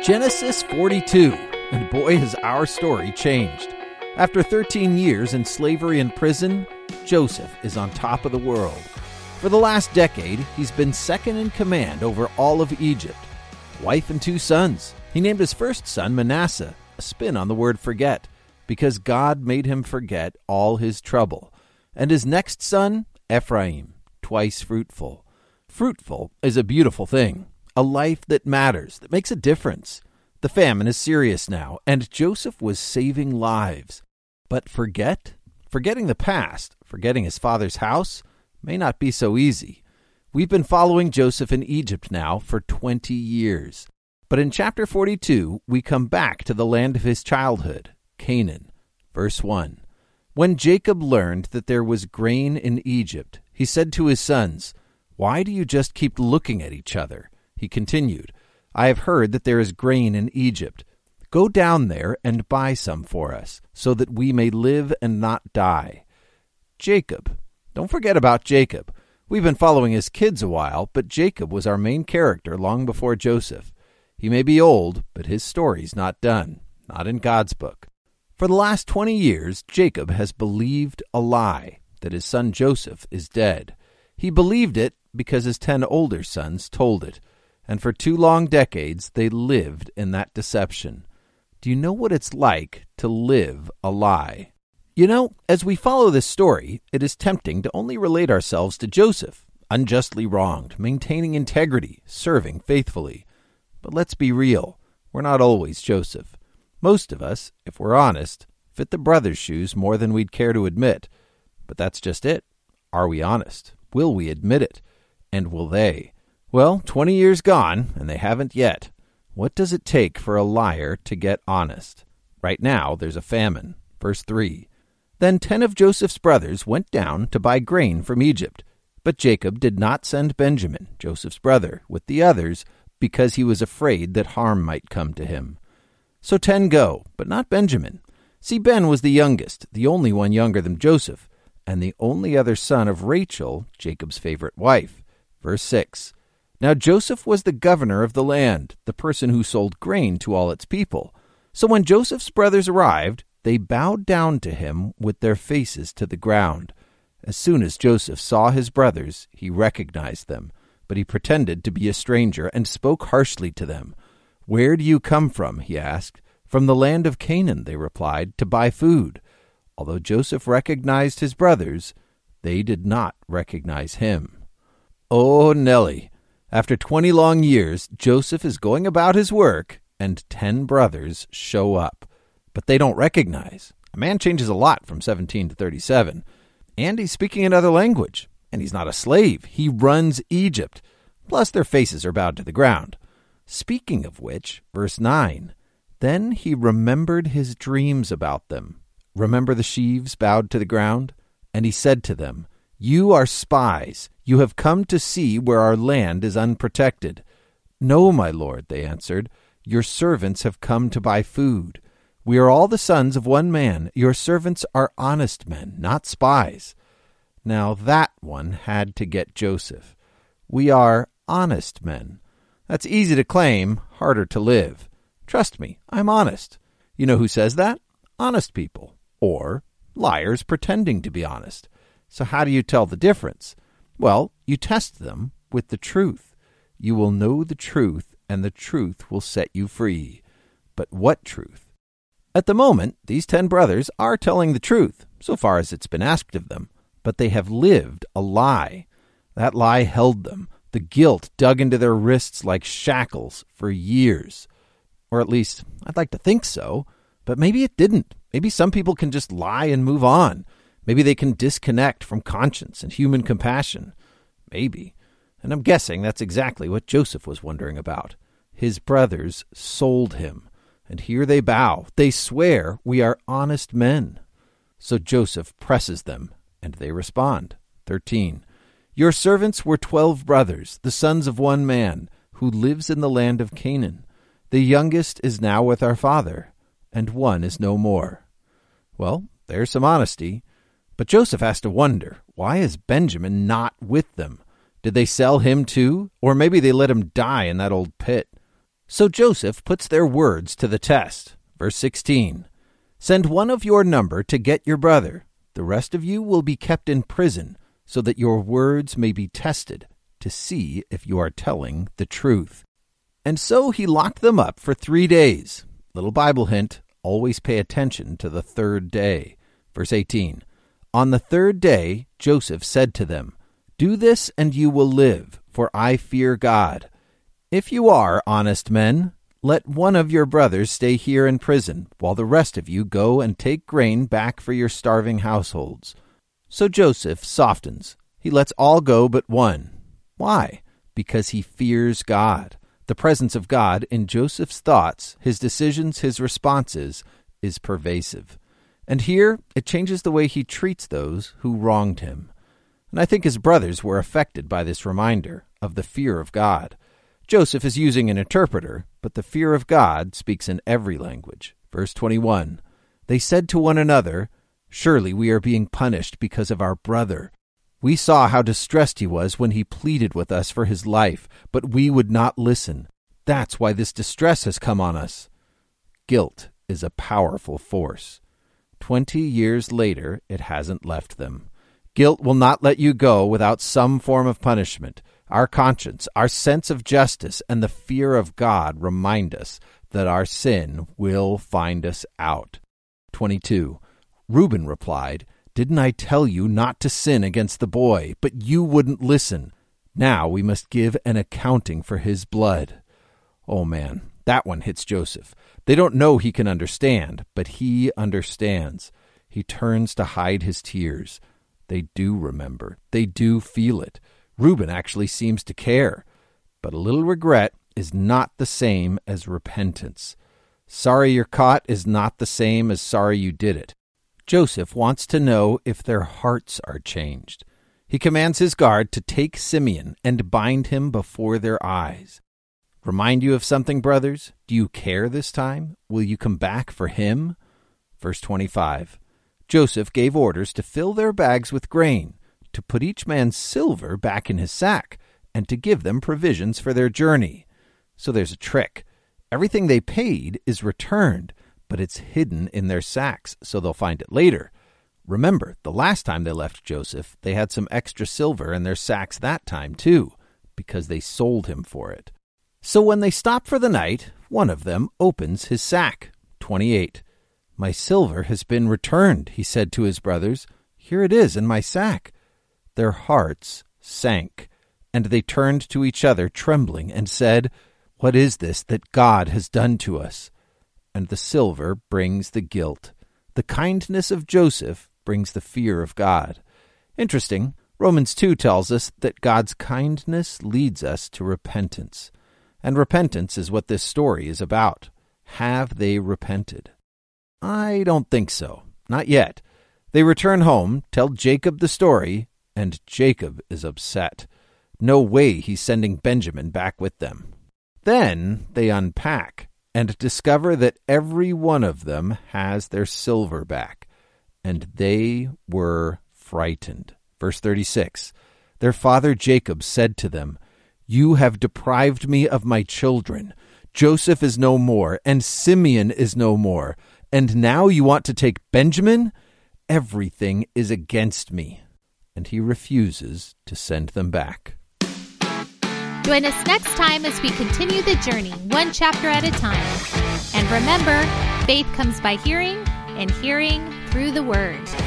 Genesis 42, and boy has our story changed. After 13 years in slavery and prison, Joseph is on top of the world. For the last decade, he's been second in command over all of Egypt. Wife and 2 sons. He named his first son Manasseh, a spin on the word forget, because God made him forget all his trouble. And his next son, Ephraim, twice fruitful. Fruitful is a beautiful thing. A life that matters, that makes a difference. The famine is serious now, and Joseph was saving lives. But forgetting the past, forgetting his father's house, may not be so easy. We've been following Joseph in Egypt now for 20 years. But in chapter 42, we come back to the land of his childhood, Canaan. Verse 1. When Jacob learned that there was grain in Egypt, he said to his sons, "Why do you just keep looking at each other?" He continued, "I have heard that there is grain in Egypt. Go down there and buy some for us, so that we may live and not die." Jacob. Don't forget about Jacob. We've been following his kids a while, but Jacob was our main character long before Joseph. He may be old, but his story's not done, not in God's book. For the last 20 years, Jacob has believed a lie, that his son Joseph is dead. He believed it because his 10 older sons told it. And for 2 long decades, they lived in that deception. Do you know what it's like to live a lie? You know, as we follow this story, it is tempting to only relate ourselves to Joseph, unjustly wronged, maintaining integrity, serving faithfully. But let's be real, we're not always Joseph. Most of us, if we're honest, fit the brother's shoes more than we'd care to admit. But that's just it. Are we honest? Will we admit it? And will they? Well, 20 years gone, and they haven't yet. What does it take for a liar to get honest? Right now, there's a famine. Verse 3. Then 10 of Joseph's brothers went down to buy grain from Egypt. But Jacob did not send Benjamin, Joseph's brother, with the others, because he was afraid that harm might come to him. So 10 go, but not Benjamin. See, Ben was the youngest, the only one younger than Joseph, and the only other son of Rachel, Jacob's favorite wife. Verse 6. Now Joseph was the governor of the land, the person who sold grain to all its people. So when Joseph's brothers arrived, they bowed down to him with their faces to the ground. As soon as Joseph saw his brothers, he recognized them, but he pretended to be a stranger and spoke harshly to them. "Where do you come from?" he asked. "From the land of Canaan," they replied, "to buy food." Although Joseph recognized his brothers, they did not recognize him. Oh, Nelly. After 20 long years, Joseph is going about his work, and 10 brothers show up. But they don't recognize. A man changes a lot from 17 to 37. And he's speaking another language. And he's not a slave. He runs Egypt. Plus, their faces are bowed to the ground. Speaking of which, verse 9, then he remembered his dreams about them. Remember the sheaves bowed to the ground? And he said to them, "You are spies. You have come to see where our land is unprotected." "No, my lord," they answered. "Your servants have come to buy food. We are all the sons of one man. Your servants are honest men, not spies." Now that one had to get Joseph. We are honest men. That's easy to claim, harder to live. Trust me, I'm honest. You know who says that? Honest people. Or liars pretending to be honest. So how do you tell the difference? Well, you test them with the truth. You will know the truth, and the truth will set you free. But what truth? At the moment, these 10 brothers are telling the truth, so far as it's been asked of them. But they have lived a lie. That lie held them. The guilt dug into their wrists like shackles for years. Or at least, I'd like to think so. But maybe it didn't. Maybe some people can just lie and move on. Maybe they can disconnect from conscience and human compassion. Maybe. And I'm guessing that's exactly what Joseph was wondering about. His brothers sold him. And here they bow. They swear, "We are honest men." So Joseph presses them, and they respond. 13. Your servants were 12 brothers, the sons of one man, who lives in the land of Canaan. The youngest is now with our father, and one is no more. Well, there's some honesty. But Joseph has to wonder, why is Benjamin not with them? Did they sell him too? Or maybe they let him die in that old pit. So Joseph puts their words to the test. Verse 16, "Send one of your number to get your brother. The rest of you will be kept in prison, so that your words may be tested to see if you are telling the truth." And so he locked them up for 3 days. Little Bible hint, always pay attention to the third day. Verse 18, "On the third day Joseph said to them, 'Do this and you will live, for I fear God. If you are honest men, let one of your brothers stay here in prison, while the rest of you go and take grain back for your starving households.' So Joseph softens. He lets all go but one. Why? Because he fears God. The presence of God in Joseph's thoughts, his decisions, his responses, is pervasive. And here, it changes the way he treats those who wronged him. And I think his brothers were affected by this reminder of the fear of God. Joseph is using an interpreter, but the fear of God speaks in every language. Verse 21, "They said to one another, 'Surely we are being punished because of our brother. We saw how distressed he was when he pleaded with us for his life, but we would not listen. That's why this distress has come on us.'" Guilt is a powerful force. 20 years later, it hasn't left them. Guilt will not let you go without some form of punishment. Our conscience, our sense of justice, and the fear of God remind us that our sin will find us out. 22. Reuben replied, "Didn't I tell you not to sin against the boy? But you wouldn't listen. Now we must give an accounting for his blood." Oh man, that one hits Joseph. They don't know he can understand, but he understands. He turns to hide his tears. They do remember. They do feel it. Reuben actually seems to care. But a little regret is not the same as repentance. Sorry you're caught is not the same as sorry you did it. Joseph wants to know if their hearts are changed. He commands his guard to take Simeon and bind him before their eyes. Remind you of something, brothers? Do you care this time? Will you come back for him? Verse 25. Joseph gave orders to fill their bags with grain, to put each man's silver back in his sack, and to give them provisions for their journey. So there's a trick. Everything they paid is returned, but it's hidden in their sacks, so they'll find it later. Remember, the last time they left Joseph, they had some extra silver in their sacks that time too, because they sold him for it. So when they stop for the night, one of them opens his sack. 28. "My silver has been returned," he said to his brothers. "Here it is in my sack." Their hearts sank, and they turned to each other trembling and said, "What is this that God has done to us?" And the silver brings the guilt. The kindness of Joseph brings the fear of God. Interesting, Romans 2 tells us that God's kindness leads us to repentance. And repentance is what this story is about. Have they repented? I don't think so. Not yet. They return home, tell Jacob the story, and Jacob is upset. No way he's sending Benjamin back with them. Then they unpack and discover that every one of them has their silver back, and they were frightened. Verse 36, "Their father Jacob said to them, 'You have deprived me of my children. Joseph is no more, and Simeon is no more, and now you want to take Benjamin? Everything is against me.' And he refuses to send them back." Join us next time as we continue the journey, one chapter at a time. And remember, faith comes by hearing, and hearing through the Word.